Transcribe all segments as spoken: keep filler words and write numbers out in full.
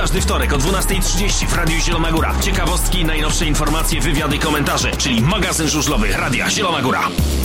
każdy wtorek o dwunasta trzydzieści w Radiu Zielona Góra. Ciekawostki, najnowsze informacje, wywiady i komentarze, czyli magazyn żużlowy Radia Zielona Góra.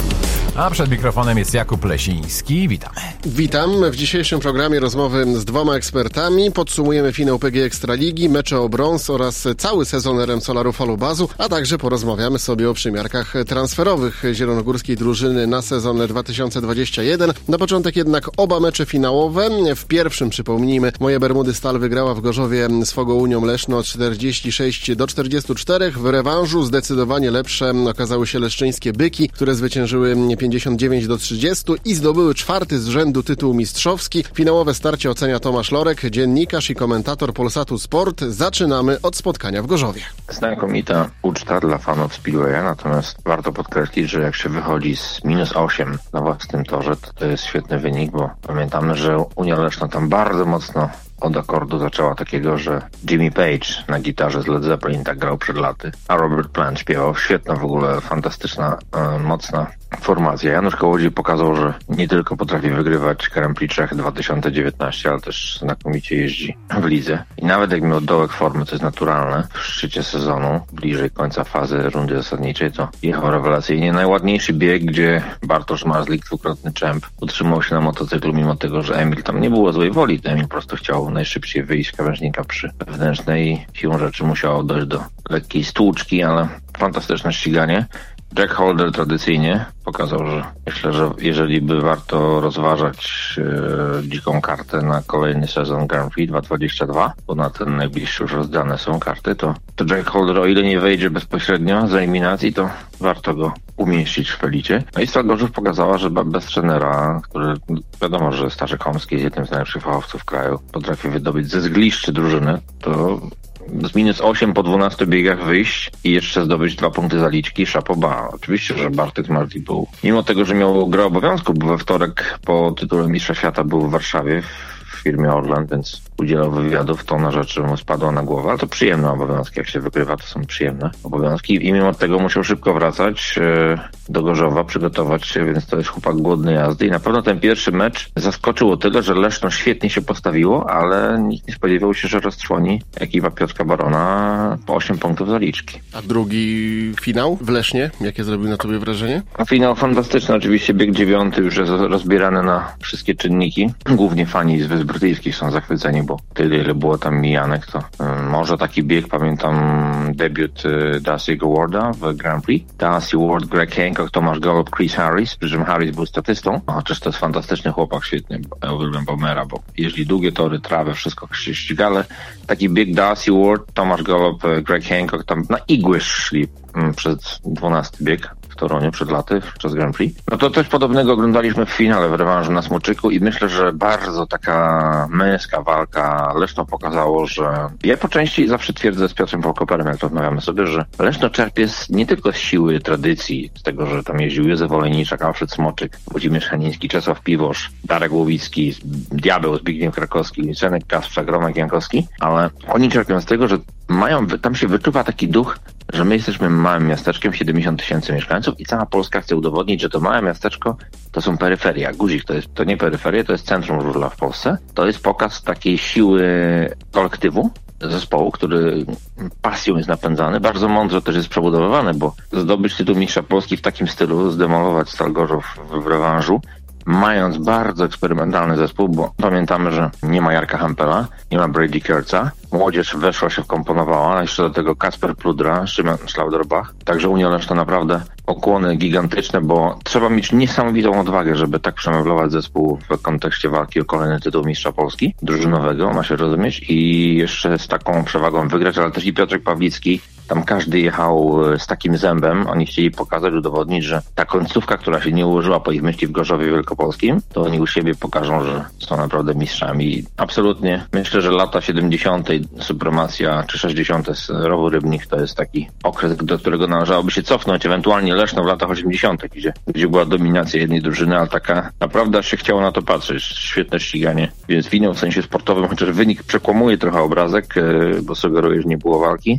A przed mikrofonem jest Jakub Lesiński. Witamy. Witam. W dzisiejszym programie rozmowy z dwoma ekspertami. Podsumujemy finał P G Ekstraligi, mecze o brąz oraz cały sezon R M Solaru Falubazu, a także porozmawiamy sobie o przymiarkach transferowych zielonogórskiej drużyny na sezon dwa tysiące dwudziesty pierwszy. Na początek jednak oba mecze finałowe. W pierwszym, przypomnijmy, Moje Bermudy Stal wygrała w Gorzowie z Fogounią Leszno czterdzieści sześć do czterdziestu czterech. W rewanżu zdecydowanie lepsze okazały się leszczyńskie Byki, które zwyciężyły pięćdziesiąt dziewięć do trzydziestu i zdobyły czwarty z rzędu tytuł mistrzowski. Finałowe starcie ocenia Tomasz Lorek, dziennikarz i komentator Polsatu Sport. Zaczynamy od spotkania w Gorzowie. Znakomita uczta dla fanów Speedwaya, natomiast warto podkreślić, że jak się wychodzi z minus osiem na własnym torze, to to jest świetny wynik, bo pamiętamy, że Unia Leszno tam bardzo mocno od akordu zaczęła takiego, że Jimmy Page na gitarze z Led Zeppelin tak grał przed laty, a Robert Plant śpiewał. Świetna w ogóle, fantastyczna, e, mocna formacja. Janusz Kołodziej pokazał, że nie tylko potrafi wygrywać Grand Prix Czech dwa tysiące dziewiętnaście, ale też znakomicie jeździ w lidze. I nawet jak miał dołek formy, co jest naturalne, w szczycie sezonu, bliżej końca fazy rundy zasadniczej, to jechał rewelacyjnie. Najładniejszy bieg, gdzie Bartosz Marzlik, dwukrotny czemp, utrzymał się na motocyklu, mimo tego, że Emil tam nie było złej woli. Emil po prostu chciał najszybciej wyjść z krawężnika przy wewnętrznej. Siłą rzeczy musiało dojść do lekkiej stłuczki, ale fantastyczne ściganie. Jack Holder tradycyjnie pokazał, że myślę, że jeżeli by warto rozważać e, dziką kartę na kolejny sezon Grand Prix dwa tysiące dwudziesty drugi, bo na ten najbliższy już rozdane są karty, to, to Jack Holder, o ile nie wejdzie bezpośrednio z eliminacji, to warto go umieścić w pelicie. No i Stal Gorzów pokazała, że bez trenera, który wiadomo, że Staszek Chomski jest jednym z najlepszych fachowców w kraju, potrafi wydobyć ze zgliszczy drużyny, to z minus osiem po dwunastu biegach wyjść i jeszcze zdobyć dwa punkty zaliczki, chapeau bas. Oczywiście, że Bartek Marti był, mimo tego, że miał grę obowiązku, bo we wtorek po tytule Mistrza Świata był w Warszawie w firmie Orland, więc udzielał wywiadów, to na rzeczy mu spadło na głowę, ale to przyjemne obowiązki, jak się wykrywa, to są przyjemne obowiązki i mimo tego musiał szybko wracać e, do Gorzowa, przygotować się, więc to jest chłopak głodny jazdy i na pewno ten pierwszy mecz zaskoczyło tyle, że Leszno świetnie się postawiło, ale nikt nie spodziewał się, że roztrwoni ekipa Piotra Barona po osiem punktów zaliczki. A drugi finał w Lesznie, jakie zrobił na tobie wrażenie? A finał fantastyczny, oczywiście bieg dziewiąty już jest rozbierany na wszystkie czynniki, głównie fani z Wysp Brytyjskich są zachwyceni, bo tyle, ile było tam mijanek, to y, może taki bieg, pamiętam debiut y, Darcy'ego Warda w Grand Prix. Darcy Ward, Greg Hancock, Tomasz Golob, Chris Harris, przy czym Harris był statystą, chociaż to jest fantastyczny chłopak, świetnie, ja uwielbiam Bomera, bo jeśli długie tory, trawę, wszystko się ściga, ale taki bieg Darcy Ward, Tomasz Golob, Greg Hancock tam na igły szli y, przez dwunasty bieg w Toruniu przed laty, przez Grand Prix. No to coś podobnego oglądaliśmy w finale w rewanżu na Smoczyku i myślę, że bardzo taka męska walka. Leszno pokazało, że ja po części zawsze twierdzę z Piotrem Wołkoperem, jak rozmawiamy sobie, że Leszno czerpie nie tylko z siły tradycji, z tego, że tam jeździł Józef Olejniczak, Alfred Smoczyk, Włodzimierz Haniński, Czesław Piwosz, Darek Łowicki, Diabeł, Zbigniew Krakowski, Licenek Kasprza, Gromek Jankowski, ale oni czerpią z tego, że mają, tam się wyczuwa taki duch, że my jesteśmy małym miasteczkiem, siedemdziesiąt tysięcy mieszkańców i cała Polska chce udowodnić, że to małe miasteczko to są peryferia. Guzik to jest to nie peryferia, to jest centrum żużla w Polsce. To jest pokaz takiej siły kolektywu, zespołu, który pasją jest napędzany. Bardzo mądrze też jest przebudowywany, bo zdobyć tytuł mistrza Polski w takim stylu, zdemolować Stal Gorzów w rewanżu, mając bardzo eksperymentalny zespół, bo pamiętamy, że nie ma Jarka Hampela, nie ma Brady Kurtza, młodzież weszła się, wkomponowała, a jeszcze do tego Kasper Pludra, Szymon Schlauderbach, także Unia Leszno naprawdę okłony gigantyczne, bo trzeba mieć niesamowitą odwagę, żeby tak przemeblować zespół w kontekście walki o kolejny tytuł mistrza Polski, drużynowego, ma się rozumieć, i jeszcze z taką przewagą wygrać, ale też i Piotrek Pawlicki, tam każdy jechał z takim zębem, oni chcieli pokazać, udowodnić, że ta końcówka, która się nie ułożyła po ich myśli w Gorzowie Wielkopolskim, to oni u siebie pokażą, że są naprawdę mistrzami. Absolutnie, myślę, że lata siedemdziesiąte supremacja, czy sześćdziesiąte z Rowu Rybnik to jest taki okres, do którego należałoby się cofnąć, ewentualnie Leszno w latach osiemdziesiątych, gdzie, gdzie była dominacja jednej drużyny, ale taka naprawdę się chciało na to patrzeć. Świetne ściganie, więc finał w sensie sportowym, chociaż wynik przekłamuje trochę obrazek, bo sugeruje, że nie było walki.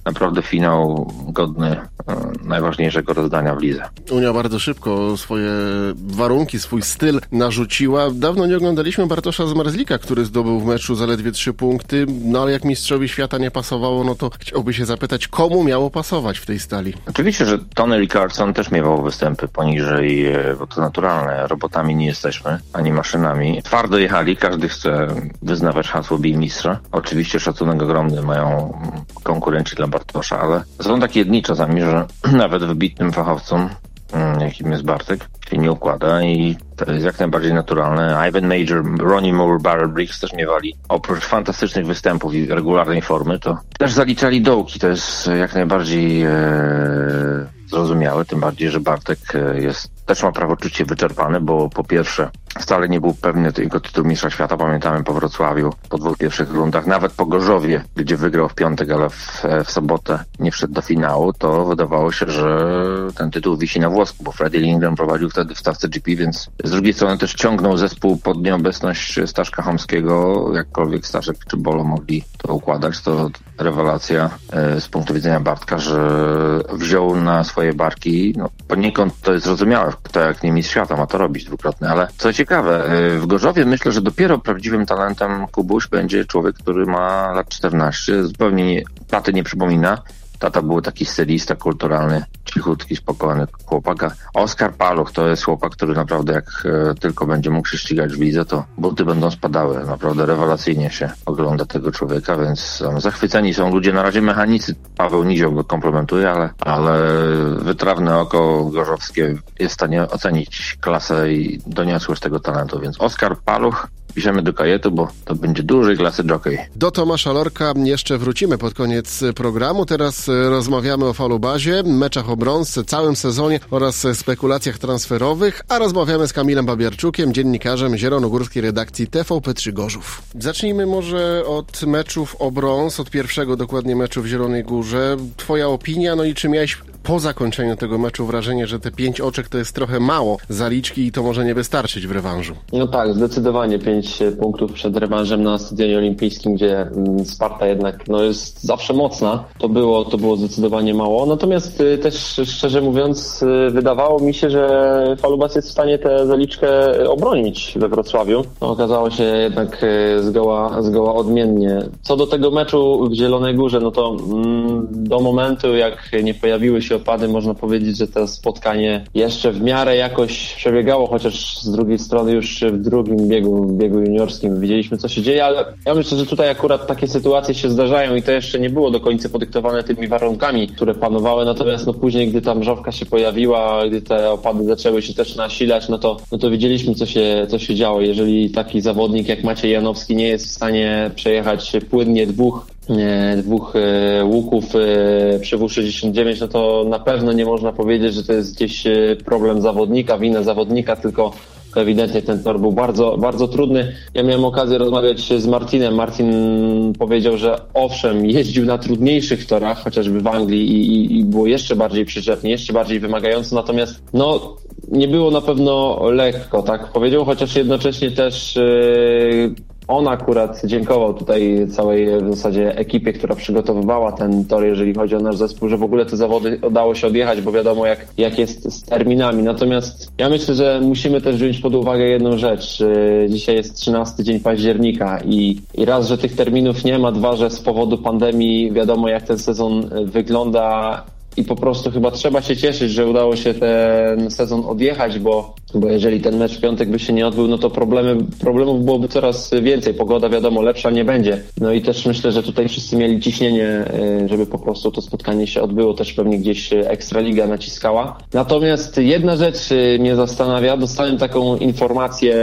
naprawdę finał godny e, najważniejszego rozdania w lidze. Unia bardzo szybko swoje warunki, swój styl narzuciła. Dawno nie oglądaliśmy Bartosza Zmarzlika, który zdobył w meczu zaledwie trzy punkty, no ale jak mistrzowi świata nie pasowało, no to chciałby się zapytać, komu miało pasować w tej stali? Oczywiście, że Tony Rickardson też miewał występy poniżej, bo to naturalne. Robotami nie jesteśmy, ani maszynami. Twardo jechali, każdy chce wyznawać hasło bij mistrza. Oczywiście szacunek ogromny mają konkurenci dla Bartosza, ale są takie jedni czasami, że nawet wybitnym fachowcom, jakim jest Bartek, się nie układa i to jest jak najbardziej naturalne. Ivan Major, Ronnie Moore, Barrel Briggs też miewali oprócz fantastycznych występów i regularnej formy, to też zaliczali dołki. To jest jak najbardziej e, zrozumiałe, tym bardziej, że Bartek jest też ma prawo czuć się wyczerpany, bo po pierwsze wcale nie był pewny tego tytułu mistrza świata. Pamiętamy po Wrocławiu, po dwóch pierwszych rundach, nawet po Gorzowie, gdzie wygrał w piątek, ale w, w sobotę nie wszedł do finału, to wydawało się, że ten tytuł wisi na włosku, bo Freddie Lindgren prowadził wtedy w stawce G P, więc z drugiej strony też ciągnął zespół pod nieobecność Staszka Chomskiego, jakkolwiek Staszek czy Bolo mogli to układać, to rewelacja e, z punktu widzenia Bartka, że wziął na swoje barki, no poniekąd to jest zrozumiałe, kto jak nie mistrz świata ma to robić dwukrotnie, ale co ciekawe, w Gorzowie myślę, że dopiero prawdziwym talentem Kubuś będzie człowiek, który ma lat czternaście, zupełnie nie, taty nie przypomina. Tata był taki stylista kulturalny, cichutki, spokojny chłopak. A Oskar Paluch to jest chłopak, który naprawdę jak e, tylko będzie mógł się ścigać w lidze, to buty będą spadały. Naprawdę rewelacyjnie się ogląda tego człowieka, więc um, zachwyceni są ludzie. Na razie mechanicy, Paweł Nizioł go komplementuje, ale, ale wytrawne oko gorzowskie jest w stanie ocenić klasę i doniosłość tego talentu. Więc Oskar Paluch, piszemy do kajetu, bo to będzie dużej klasy jockey. Do Tomasza Lorka jeszcze wrócimy pod koniec programu. Teraz rozmawiamy o Falubazie, meczach o brąz, całym sezonie oraz spekulacjach transferowych, a rozmawiamy z Kamilem Babiarczukiem, dziennikarzem zielonogórskiej redakcji T V P trzy Gorzów. Zacznijmy może od meczów o brąz, od pierwszego dokładnie meczu w Zielonej Górze. Twoja opinia, no i czy miałeś po zakończeniu tego meczu wrażenie, że te pięć oczek to jest trochę mało zaliczki i to może nie wystarczyć w rewanżu? No tak, zdecydowanie pięć punktów przed rewanżem na Stadionie Olimpijskim, gdzie Sparta jednak no, jest zawsze mocna. To było, to było zdecydowanie mało. Natomiast też szczerze mówiąc wydawało mi się, że Falubas jest w stanie tę zaliczkę obronić we Wrocławiu. No, okazało się jednak zgoła, zgoła odmiennie. Co do tego meczu w Zielonej Górze, no to mm, do momentu jak nie pojawiły się opady, można powiedzieć, że to spotkanie jeszcze w miarę jakoś przebiegało, chociaż z drugiej strony już w drugim biegu, w biegu juniorskim widzieliśmy, co się dzieje, ale ja myślę, że tutaj akurat takie sytuacje się zdarzają i to jeszcze nie było do końca podyktowane tymi warunkami, które panowały, natomiast no później, gdy ta mrzawka się pojawiła, gdy te opady zaczęły się też nasilać, no to, no to widzieliśmy, co się, co się działo. Jeżeli taki zawodnik jak Maciej Janowski nie jest w stanie przejechać płynnie dwóch dwóch e, łuków e, przy W sześćdziesiąt dziewięć, no to na pewno nie można powiedzieć, że to jest gdzieś problem zawodnika, wina zawodnika, tylko ewidentnie ten tor był bardzo, bardzo trudny. Ja miałem okazję rozmawiać z Martinem. Martin powiedział, że owszem, jeździł na trudniejszych torach, chociażby w Anglii i, i, i było jeszcze bardziej przyczepnie, jeszcze bardziej wymagająco, natomiast no nie było na pewno lekko, tak powiedział, chociaż jednocześnie też yy, on akurat dziękował tutaj całej w zasadzie ekipie, która przygotowywała ten tor, jeżeli chodzi o nasz zespół, że w ogóle te zawody udało się odjechać, bo wiadomo jak, jak jest z terminami. Natomiast ja myślę, że musimy też wziąć pod uwagę jedną rzecz. Dzisiaj jest trzynasty dzień października i, i raz, że tych terminów nie ma, dwa, że z powodu pandemii wiadomo jak ten sezon wygląda. I po prostu chyba trzeba się cieszyć, że udało się ten sezon odjechać, bo, bo jeżeli ten mecz w piątek by się nie odbył, no to problemy, problemów byłoby coraz więcej. Pogoda wiadomo lepsza nie będzie. No i też myślę, że tutaj wszyscy mieli ciśnienie, żeby po prostu to spotkanie się odbyło. Też pewnie gdzieś Ekstraliga naciskała. Natomiast jedna rzecz mnie zastanawia. Dostałem taką informację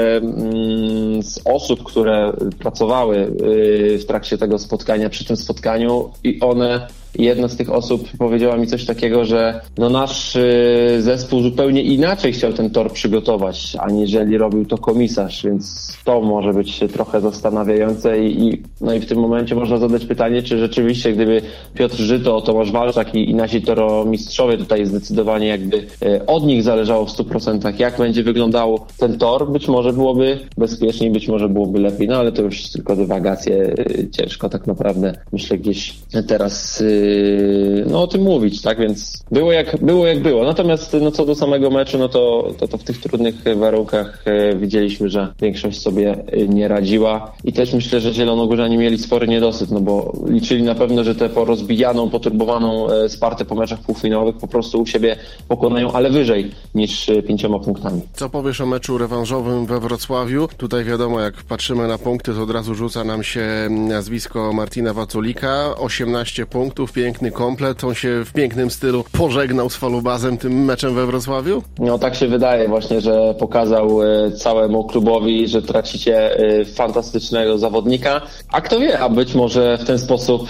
z osób, które pracowały w trakcie tego spotkania, przy tym spotkaniu i one jedna z tych osób powiedziała mi coś takiego, że no nasz y, zespół zupełnie inaczej chciał ten tor przygotować. przygotować, aniżeli robił to komisarz, więc to może być trochę zastanawiające i, i, no i w tym momencie można zadać pytanie, czy rzeczywiście gdyby Piotr Żyto, Tomasz Walczak i, i nasi toromistrzowie tutaj zdecydowanie jakby od nich zależało w stu procentach, jak będzie wyglądał ten tor, być może byłoby bezpieczniej, być może byłoby lepiej, no ale to już tylko dywagacje, ciężko tak naprawdę, myślę, gdzieś teraz no o tym mówić, tak, więc było jak było, jak było. Natomiast no co do samego meczu, no to, to, to w tych trudnych warunkach widzieliśmy, że większość sobie nie radziła i też myślę, że zielonogórzanie mieli spory niedosyt, no bo liczyli na pewno, że tę porozbijaną, poturbowaną Spartę po meczach półfinałowych po prostu u siebie pokonają, ale wyżej niż pięcioma punktami. Co powiesz o meczu rewanżowym we Wrocławiu? Tutaj wiadomo, jak patrzymy na punkty, to od razu rzuca nam się nazwisko Martina Waculika. osiemnaście punktów, piękny komplet. On się w pięknym stylu pożegnał z Falubazem tym meczem we Wrocławiu? No tak się wydaje właśnie, że pokazał całemu klubowi, że tracicie fantastycznego zawodnika. A kto wie, a być może w ten sposób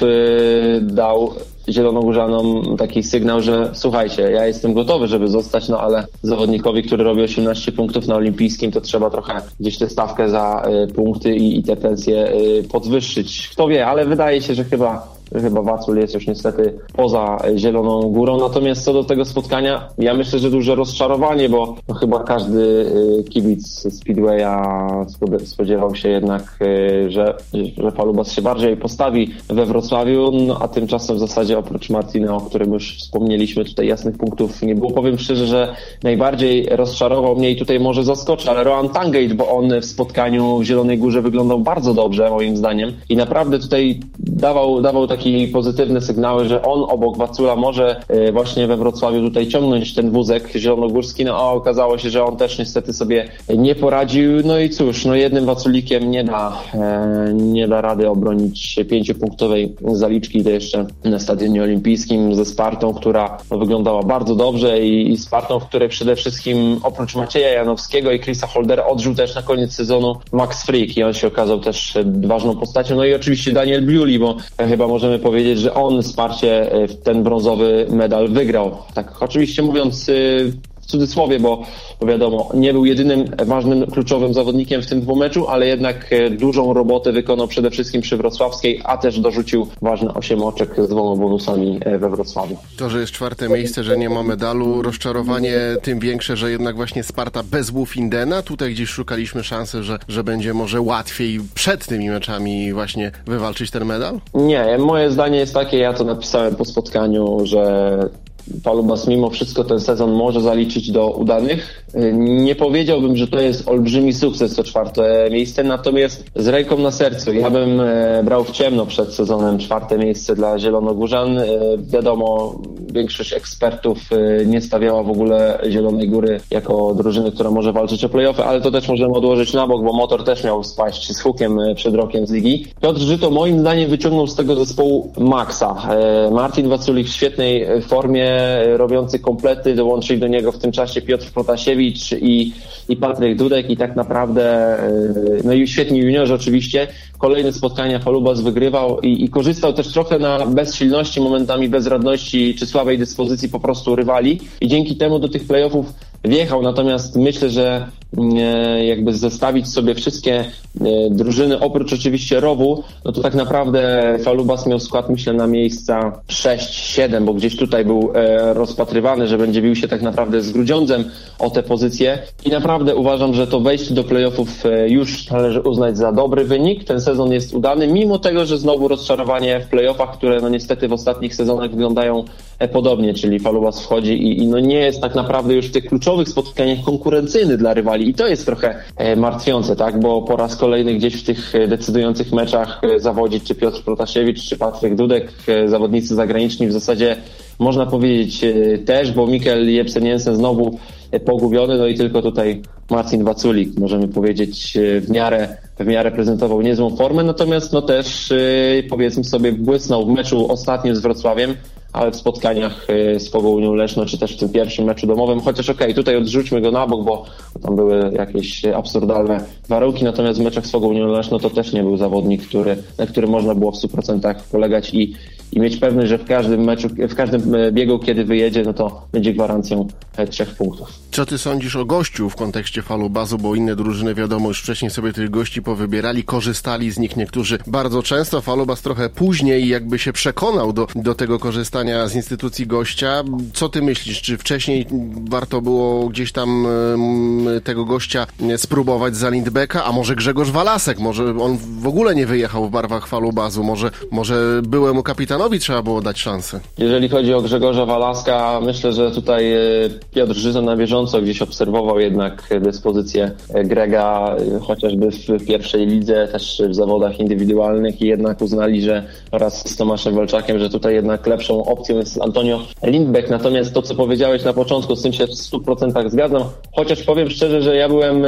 dał zielonogórzanom taki sygnał, że słuchajcie, ja jestem gotowy, żeby zostać, no ale zawodnikowi, który robi osiemnaście punktów na olimpijskim, to trzeba trochę gdzieś tę stawkę za y, punkty i, i te pensje y, podwyższyć. Kto wie, ale wydaje się, że chyba Chyba Wacul jest już niestety poza Zieloną Górą. Natomiast co do tego spotkania, ja myślę, że duże rozczarowanie, bo no chyba każdy kibic Speedwaya spodziewał się jednak, że, że Falubas się bardziej postawi we Wrocławiu, no a tymczasem w zasadzie oprócz Martina, o którym już wspomnieliśmy, tutaj jasnych punktów nie było. Powiem szczerze, że najbardziej rozczarował mnie i tutaj może zaskoczy, ale Rohan Tangate, bo on w spotkaniu w Zielonej Górze wyglądał bardzo dobrze, moim zdaniem, i naprawdę tutaj dawał, dawał taki pozytywne sygnały, że on obok Wacula może właśnie we Wrocławiu tutaj ciągnąć ten wózek zielonogórski, no a okazało się, że on też niestety sobie nie poradził, no i cóż, no jednym Waculikiem nie da, nie da rady obronić pięciopunktowej zaliczki, to jeszcze na Stadionie Olimpijskim ze Spartą, która no, wyglądała bardzo dobrze i, i Spartą, w której przede wszystkim oprócz Macieja Janowskiego i Chrisa Holdera odżył też na koniec sezonu Max Frick i on się okazał też ważną postacią, no i oczywiście Daniel Bliuli, bo chyba możemy powiedzieć, że on Sparcie ten brązowy medal wygrał. Tak oczywiście mówiąc w cudzysłowie, bo, bo wiadomo, nie był jedynym ważnym, kluczowym zawodnikiem w tym dwumeczu, ale jednak dużą robotę wykonał przede wszystkim przy Wrocławskiej, a też dorzucił ważne osiem oczek z dwoma bonusami we Wrocławiu. To, że jest czwarte miejsce, że nie ma medalu, rozczarowanie tym większe, że jednak właśnie Sparta bez Wufindena. Tutaj gdzieś szukaliśmy szansy, że, że będzie może łatwiej przed tymi meczami właśnie wywalczyć ten medal? Nie, moje zdanie jest takie, ja to napisałem po spotkaniu, że Falubas mimo wszystko ten sezon może zaliczyć do udanych. Nie powiedziałbym, że to jest olbrzymi sukces, to czwarte miejsce, natomiast z ręką na sercu ja bym brał w ciemno przed sezonem czwarte miejsce dla Zielonogórzan. Wiadomo, większość ekspertów nie stawiała w ogóle Zielonej Góry jako drużyny, która może walczyć o play-offy, ale to też możemy odłożyć na bok, bo Motor też miał spaść z hukiem przed rokiem z ligi. Piotr Żyto moim zdaniem wyciągnął z tego zespołu maksa. Martin Waculik w świetnej formie, robiący komplety, dołączyli do niego w tym czasie Piotr Protasiewicz i, i Patryk Dudek i tak naprawdę, no i świetni juniorzy oczywiście. Kolejne spotkania Falubas wygrywał i, i korzystał też trochę na bezsilności, momentami bezradności czy słabej dyspozycji po prostu rywali i dzięki temu do tych playoffów wjechał, natomiast myślę, że e, jakby zestawić sobie wszystkie e, drużyny, oprócz oczywiście Rowu, no to tak naprawdę Falubas miał skład, myślę, na miejsca sześć siedem, bo gdzieś tutaj był e, rozpatrywany, że będzie bił się tak naprawdę z Grudziądzem o tę pozycję i naprawdę uważam, że to wejście do playoffów e, już należy uznać za dobry wynik. Ten sezon jest udany, mimo tego, że znowu rozczarowanie w playoffach, które no niestety w ostatnich sezonach wyglądają e, podobnie, czyli Falubas wchodzi i, i no nie jest tak naprawdę już w tych kluczowych spotkaniach konkurencyjny dla rywali i to jest trochę e, martwiące, tak, bo po raz kolejny gdzieś w tych decydujących meczach e, zawodzi czy Piotr Protasiewicz, czy Patryk Dudek, e, zawodnicy zagraniczni w zasadzie można powiedzieć e, też, bo Mikkel Jebsen Jensen znowu e, pogubiony, no i tylko tutaj Marcin Waculik, możemy powiedzieć, e, w miarę w miarę prezentował niezłą formę, natomiast no też e, powiedzmy sobie błysnął w meczu ostatnim z Wrocławiem, ale w spotkaniach z Pogounią Leszno, czy też w tym pierwszym meczu domowym, chociaż okej, okay, tutaj odrzućmy go na bok, bo tam były jakieś absurdalne warunki, natomiast w meczach z Pogounią Leszno to też nie był zawodnik, który, na którym można było w stu procentach polegać i, i mieć pewność, że w każdym meczu, w każdym biegu, kiedy wyjedzie, no to będzie gwarancją trzech punktów. Co ty sądzisz o gościu w kontekście Falubazu, bo inne drużyny wiadomo już wcześniej sobie tych gości powybierali, korzystali z nich niektórzy bardzo często. Falubaz trochę później jakby się przekonał do, do tego korzystania z instytucji gościa. Co ty myślisz, czy wcześniej warto było gdzieś tam um, tego gościa spróbować za Lindbecka, a może Grzegorz Walasek, może on w ogóle nie wyjechał w barwach Falubazu, może, może byłemu kapitanowi trzeba było dać szansę. Jeżeli chodzi o Grzegorza Walaska, myślę, że tutaj Piotr Żyza na bieżąco gdzieś obserwował jednak dyspozycję Grega, chociażby w pierwszej lidze, też w zawodach indywidualnych i jednak uznali, że oraz z Tomaszem Walczakiem, że tutaj jednak lepszą opcją jest Antonio Lindbeck. Natomiast to, co powiedziałeś na początku, z tym się w stu procentach zgadzam, chociaż powiem szczerze, że ja byłem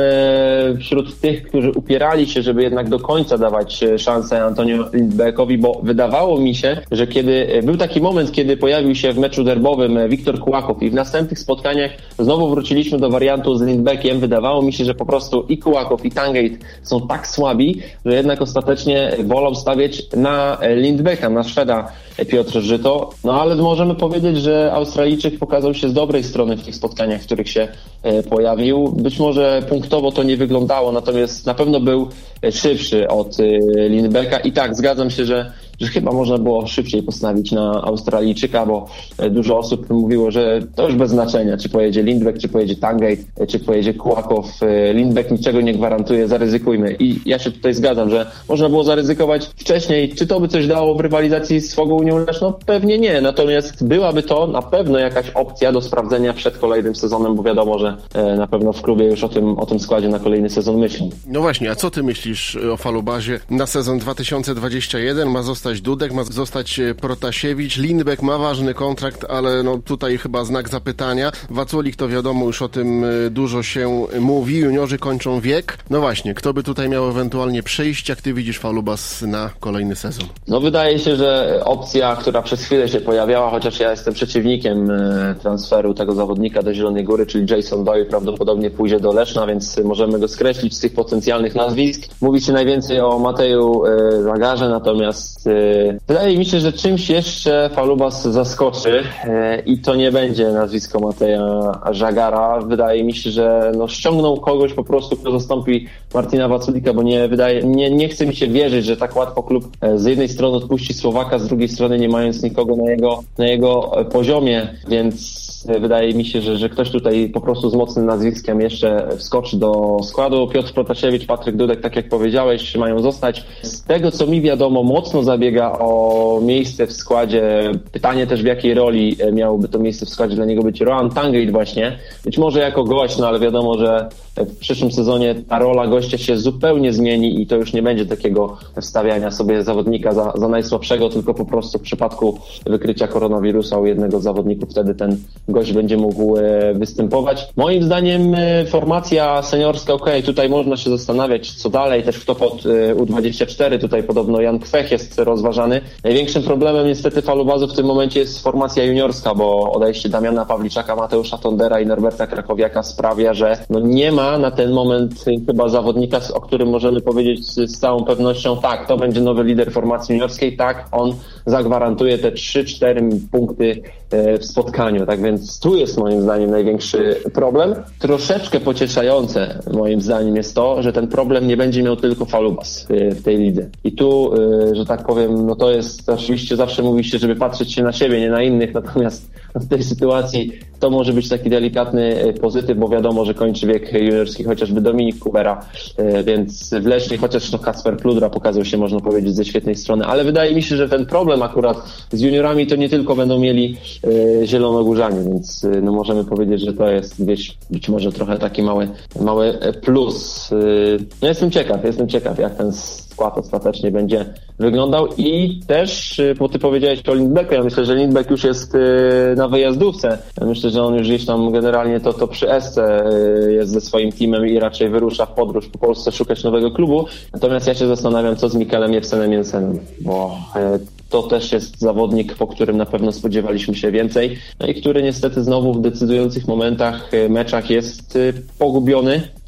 wśród tych, którzy upierali się, żeby jednak do końca dawać szansę Antonio Lindbeckowi, bo wydawało mi się, że kiedy był taki moment, kiedy pojawił się w meczu derbowym Wiktor Kułakow i w następnych spotkaniach znowu wróciliśmy do wariantu z Lindbeckiem, wydawało mi się, że po prostu i Kułakow i Tangate są tak słabi, że jednak ostatecznie wolał stawiać na Lindbecka, na Szweda Piotr Żyto. No ale możemy powiedzieć, że Australijczyk pokazał się z dobrej strony w tych spotkaniach, w których się pojawił. Być może punktowo to nie wyglądało, natomiast na pewno był szybszy od Lindbecka i tak, zgadzam się, że że chyba można było szybciej postawić na Australijczyka, bo dużo osób mówiło, że to już bez znaczenia, czy pojedzie Lindbeck, czy pojedzie Tangate, czy pojedzie Kułakow. Lindbeck niczego nie gwarantuje, zaryzykujmy. I ja się tutaj zgadzam, że można było zaryzykować wcześniej. Czy to by coś dało w rywalizacji z Fogą Unią Leszno? Pewnie nie. Natomiast byłaby to na pewno jakaś opcja do sprawdzenia przed kolejnym sezonem, bo wiadomo, że na pewno w klubie już o tym, o tym składzie na kolejny sezon myślą. No właśnie, a co ty myślisz o Falubazie na sezon dwa tysiące dwudziesty pierwszy? Ma zostać Dudek, ma zostać Protasiewicz, Lindbeck ma ważny kontrakt, ale no tutaj chyba znak zapytania. Waculik to wiadomo, już o tym dużo się mówi, juniorzy kończą wiek. No właśnie, kto by tutaj miał ewentualnie przyjść? Jak ty widzisz Falubaz na kolejny sezon? No wydaje się, że opcja, która przez chwilę się pojawiała, chociaż ja jestem przeciwnikiem transferu tego zawodnika do Zielonej Góry, czyli Jason Doyle prawdopodobnie pójdzie do Leszna, więc możemy go skreślić z tych potencjalnych nazwisk. Mówi się najwięcej o Mateju Żagarze, natomiast wydaje mi się, że czymś jeszcze Falubaz zaskoczy i to nie będzie nazwisko Mateja Żagara. Wydaje mi się, że no ściągną kogoś po prostu, kto zastąpi Martina Waculika, bo nie wydaje, nie, nie chce mi się wierzyć, że tak łatwo klub z jednej strony odpuści Słowaka, z drugiej strony nie mając nikogo na jego, na jego poziomie, więc wydaje mi się, że, że ktoś tutaj po prostu z mocnym nazwiskiem jeszcze wskoczy do składu. Piotr Protasiewicz, Patryk Dudek, tak jak powiedziałeś, mają zostać. Z tego, co mi wiadomo, mocno zabiega o miejsce w składzie. Pytanie też, w jakiej roli miałoby to miejsce w składzie dla niego być Rohan Tangate właśnie. Być może jako gość, no ale wiadomo, że w przyszłym sezonie ta rola gościa się zupełnie zmieni i to już nie będzie takiego wstawiania sobie zawodnika za, za najsłabszego, tylko po prostu w przypadku wykrycia koronawirusa u jednego z zawodników wtedy ten gość będzie mógł występować. Moim zdaniem formacja seniorska, okej, okay, tutaj można się zastanawiać, co dalej, też kto pod U dwadzieścia cztery, tutaj podobno Jan Kwech jest rozważany. Największym problemem niestety Falubazu w tym momencie jest formacja juniorska, bo odejście Damiana Pawliczaka, Mateusza Tondera i Norberta Krakowiaka sprawia, że no nie ma na ten moment chyba zawodnika, o którym możemy powiedzieć z całą pewnością, tak, to będzie nowy lider formacji juniorskiej, tak, on zagwarantuje te trzy cztery punkty w spotkaniu, tak więc tu jest moim zdaniem największy problem. Troszeczkę pocieszające moim zdaniem jest to, że ten problem nie będzie miał tylko Falubaz w tej lidze. I tu, że tak powiem, no to jest, oczywiście zawsze mówi się, żeby patrzeć się na siebie, nie na innych, natomiast w tej sytuacji to może być taki delikatny pozytyw, bo wiadomo, że kończy wiek juniorski chociażby Dominik Kubera, więc w Lesznie chociaż no Kacper Pludra pokazał się, można powiedzieć, ze świetnej strony, ale wydaje mi się, że ten problem akurat z juniorami to nie tylko będą mieli zielonogórzanie, więc no możemy powiedzieć, że to jest gdzieś być może trochę taki mały, mały plus. No jestem ciekaw, jestem ciekaw, jak ten skład ostatecznie będzie wyglądał i też, bo ty powiedziałeś o Lindbecku, ja myślę, że Lindbeck już jest na wyjazdówce. Ja myślę, że on już gdzieś tam generalnie to, to przy Esce jest ze swoim teamem i raczej wyrusza w podróż po Polsce szukać nowego klubu. Natomiast ja się zastanawiam, co z Mikelem Jepsenem Jensenem, bo to też jest zawodnik, po którym na pewno spodziewaliśmy się więcej, no i który niestety znowu w decydujących momentach, meczach jest pogubiony,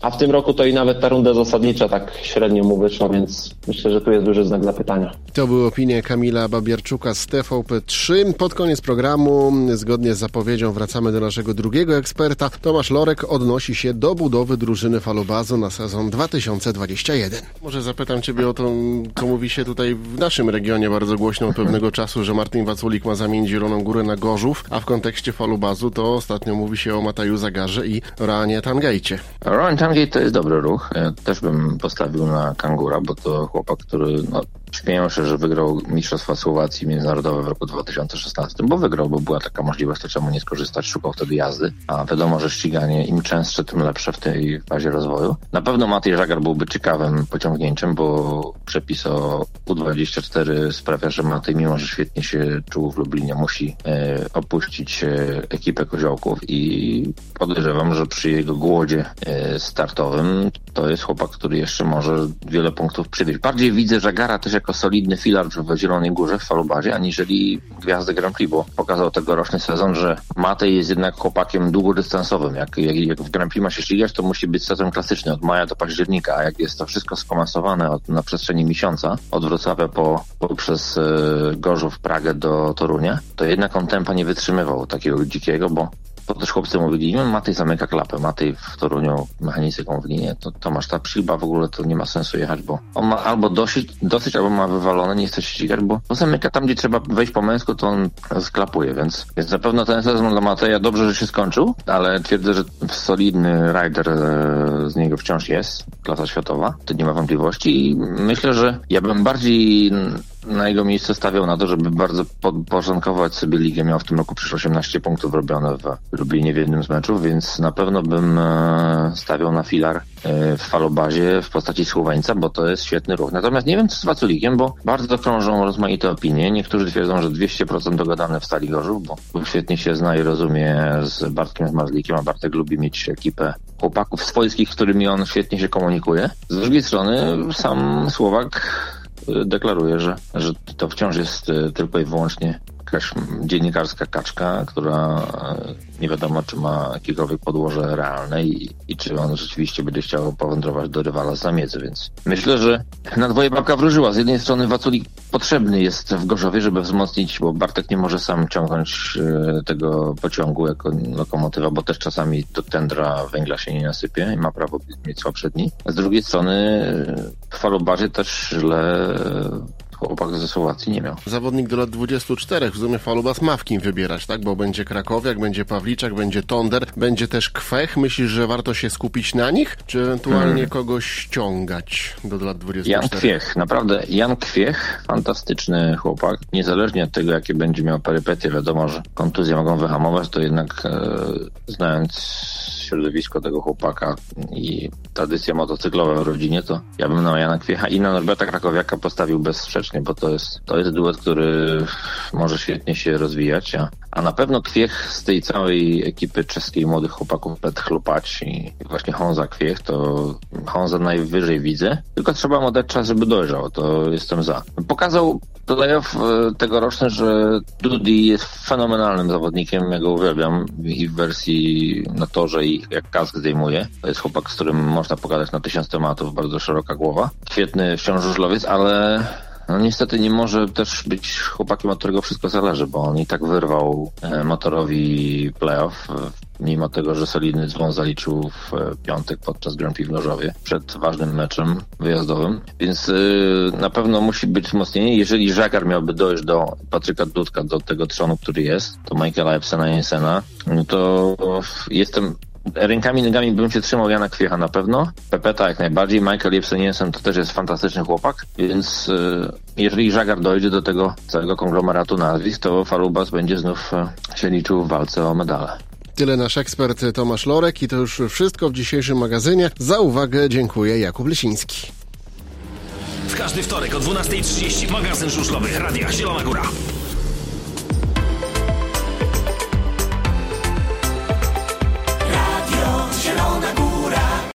a w tym roku to i nawet ta runda zasadnicza tak średnio mu wyszła, więc myślę, że tu jest duży znak zapytania. To były opinie Kamila Babierczuka z T V P trzy. Pod koniec programu, zgodnie z zapowiedzią, wracamy do naszego drugiego eksperta. Tomasz Lorek odnosi się do budowy drużyny Falubazu na sezon dwa tysiące dwudziesty pierwszy. Może zapytam Ciebie o to, co mówi się tutaj w naszym regionie bardzo głośno od pewnego czasu, że Martin Waculik ma zamienić Zieloną Górę na Gorzów, a w kontekście Falubazu to ostatnio mówi się o Mataju Zagarze i Roanie Tangejcie. Roan Tangate to jest dobry ruch. Ja też bym postawił na Kangura, bo to chłopak, który no, śmieją się, że wygrał Mistrzostwa Słowacji Międzynarodowe w roku dwa tysiące szesnastym, bo wygrał, bo była taka możliwość, to czemu nie skorzystać, szukał wtedy jazdy, a wiadomo, że ściganie im częstsze, tym lepsze w tej fazie rozwoju. Na pewno Matej Żagar byłby ciekawym pociągnięciem, bo przepis o U dwadzieścia cztery sprawia, że Matej, mimo że świetnie się czuł w Lublinie, musi e, opuścić e, ekipę Koziołków i podejrzewam, że przy jego głodzie e, startowym to jest chłopak, który jeszcze może wiele punktów przywieźć. Bardziej widzę Żagara też jako solidny filar w Zielonej Górze, w Falubazie, aniżeli gwiazdę Grand Prix, bo pokazał tegoroczny sezon, że Matej jest jednak chłopakiem długodystansowym. Jak, jak, jak w Grand Prix ma się ścigać, to musi być sezon klasyczny od maja do października, a jak jest to wszystko skomasowane od, na przestrzeni miesiąca, od Wrocławia po, po przez e, Gorzów, Pragę do Torunia, to jednak on tempa nie wytrzymywał takiego dzikiego, bo to też chłopcy mówili, no Matej zamyka klapę, Matej w Toruniu mechanicyką w linie, to Tomasz, ta przilba w ogóle to nie ma sensu jechać, bo on ma albo dosyć, dosyć albo ma wywalone, nie chce się ścigać, bo to zamyka tam, gdzie trzeba wejść po męsku, to on sklapuje, więc, więc na pewno ten sezon dla Mateja dobrze, że się skończył, ale twierdzę, że solidny rider e, z niego wciąż jest, klasa światowa, to nie ma wątpliwości i myślę, że ja bym bardziej na jego miejsce stawiał na to, żeby bardzo podporządkować sobie ligę. Miał w tym roku przecież osiemnaście punktów robione w Lublinie w jednym z meczów, więc na pewno bym stawiał na filar w Falubazie w postaci Słoweńca, bo to jest świetny ruch. Natomiast nie wiem, co z Waculikiem, bo bardzo krążą rozmaite opinie. Niektórzy twierdzą, że dwieście procent dogadane w Stali Gorzów, bo świetnie się zna i rozumie z Bartkiem Zmarzlikiem, a Bartek lubi mieć ekipę chłopaków swojskich, z którymi on świetnie się komunikuje. Z drugiej strony sam Słowak deklaruje, że, że to wciąż jest tylko i wyłącznie jakaś dziennikarska kaczka, która nie wiadomo, czy ma jakiekolwiek podłoże realne i, i czy on rzeczywiście będzie chciał powędrować do rywala z zamiedzy, więc myślę, że na dwoje babka wróżyła. Z jednej strony Waculik potrzebny jest w Gorzowie, żeby wzmocnić, bo Bartek nie może sam ciągnąć tego pociągu jako lokomotywa, bo też czasami do tędra węgla się nie nasypie i ma prawo mieć słabsze dni. A z drugiej strony w Falubazie też źle chłopak ze Słowacji nie miał. Zawodnik do lat dwudziestu czterech, w sumie Falubaz ma w kim wybierać, tak? Bo będzie Krakowiak, będzie Pawliczak, będzie Tonder, będzie też Kwech. Myślisz, że warto się skupić na nich? Czy ewentualnie hmm. kogoś ściągać do lat dwudziestu czterech? Jan Kwiech, naprawdę Jan Kwiech, fantastyczny chłopak. Niezależnie od tego, jakie będzie miał perypetie, wiadomo, że kontuzje mogą wyhamować, to jednak e, znając środowisko tego chłopaka i tradycja motocyklowa w rodzinie, to ja bym na Jana Kwiecha i na Norberta Krakowiaka postawił bezsprzecznie, bo to jest, to jest duet, który może świetnie się rozwijać, a, a na pewno Kwiech z tej całej ekipy czeskiej młodych chłopaków Pet Chlupać i właśnie Honza Kwiech, to Honza najwyżej widzę, tylko trzeba mu dać czas, żeby dojrzał, to jestem za. Pokazał playoff tegoroczny, że Dudi jest fenomenalnym zawodnikiem, ja go uwielbiam i w wersji na torze i jak kask zdejmuje. To jest chłopak, z którym można pogadać na tysiąc tematów, bardzo szeroka głowa. Świetny wciąż żużlowiec, ale no niestety nie może też być chłopakiem, od którego wszystko zależy, bo on i tak wyrwał motorowi playoff, mimo tego, że solidny dzwon zaliczył w piątek podczas Grand Prix w Gorzowie przed ważnym meczem wyjazdowym, więc yy, na pewno musi być wzmocnienie. Jeżeli Żagar miałby dojść do Patryka Dudka, do tego trzonu, który jest, to Michaela Epsena Jensena, no to jestem rękami, nogami bym się trzymał Jana Kwiecha na pewno. Pepeta jak najbardziej. Michael Jepsen-Jensen to też jest fantastyczny chłopak, więc yy, jeżeli Żagar dojdzie do tego całego konglomeratu nazwisk, to Falubaz będzie znów yy, się liczył w walce o medale. Tyle nasz ekspert Tomasz Lorek i to już wszystko w dzisiejszym magazynie. Za uwagę dziękuję, Jakub Lesiński. W każdy wtorek o dwunasta trzydzieści magazyn żużlowy Radia Zielona Góra.